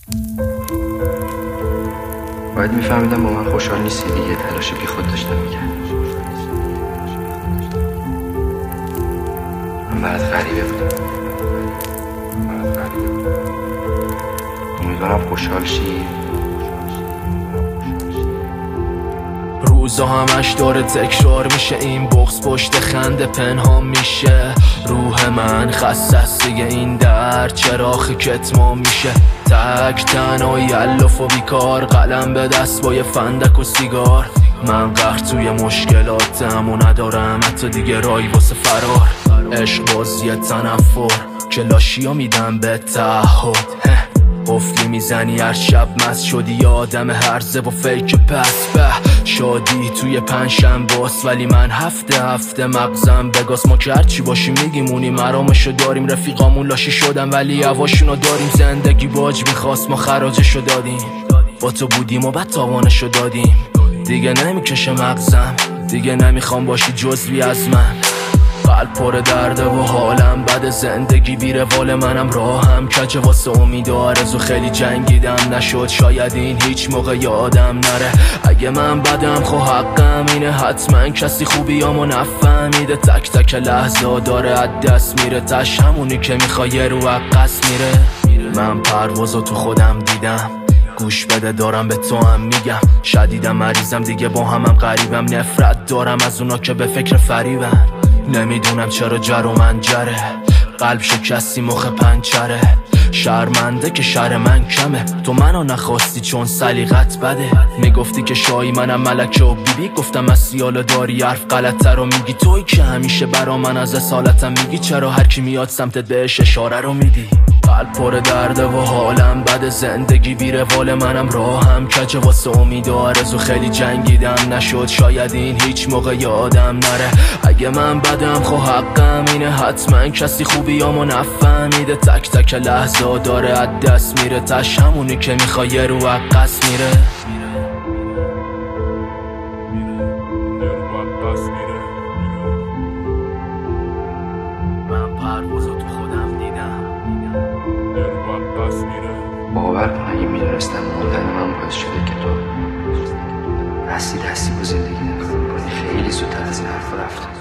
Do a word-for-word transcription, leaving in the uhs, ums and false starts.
باید میفهمیدم با من خوشحال نیستی دیگه، تلاش بی خود داشتم میکردم. من برات غریبه بودم، برات غریبه بودم. امیدوارم خوشحال شی. روزا همش داره تکرار میشه، این بغض پشت خنده پنهان میشه. روح من خسته است دیگه، این درد چراغ کتمان میشه. تک تنها یلف و بیکار، قلم به دست با یه فندک و سیگار. من غرق توی مشکلاتم و ندارم حتی دیگه رای واسه فرار. عشق بازی تنفر که لاشیا میدم به تعهد. قفلی میزنی هر شب مست شدی، یادم هرزه و فیک پس به شادی توی پنجشنباست، ولی من هفته هفته مغزم بگاس. ما که هرچی باشی میگیمونی، مرامشو داریم، رفیقامون لاشی شدن ولی هواشونو داریم. زندگی باج میخواست ما خراجشو دادیم، با تو بودیم و بعد تاوانشو دادیم. دیگه نمیکشه مغزم، دیگه نمیخوام باشی جزوی از من. قلب پر درده و حالم بد، زندگی بی روال، منم راهم کجه واسه امید و آرزو. خیلی جنگیدم نشد، شاید این هیچ موقع یادم نره. اگه من بدم خو حقم اینه، حتما کسی خوبیامو نفهمیده. تک تک لحظه داره از دست میره، تش همونی که میخوای رو عقص میره. من پروازو تو خودم دیدم، گوش بده دارم به تو هم میگم. شدیدم مریضم دیگه، با همم غریبم. نفرت دارم از اونا که به فکر فریبن. نمیدونم چرا جر و من جره، قلب شکستی مخ پنچره. شرمنده که شر من کمه، تو منو نخواستی چون سلیقت بده. میگفتی که شایی منم ملکه و بیبی، گفتم از سیاله داری حرف غلطه رو میگی. توی که همیشه برا من از اصالتم میگی، چرا هر کی میاد سمتت بهش اشاره رو میدی. قلب پر درده و حالم بد، زندگی بی روال، منم راهم کجه واسه امید و آرزو. خیلی جنگیدم نشد، شاید این هیچ موقع یادم نره. اگه من بدم خو حقم اینه، حتما کسی خوبیامو نفهمیده. تک تک لحظه داره از دست میره، تش همونی که میخوای رو عقص میره. من پروازو تو خودم دیدم، باور کن اگه میدونستم موندن من باعث شده که تو دستی دستی با زندگی نگاه کنی، خیلی زودتر از این حرف رفتم.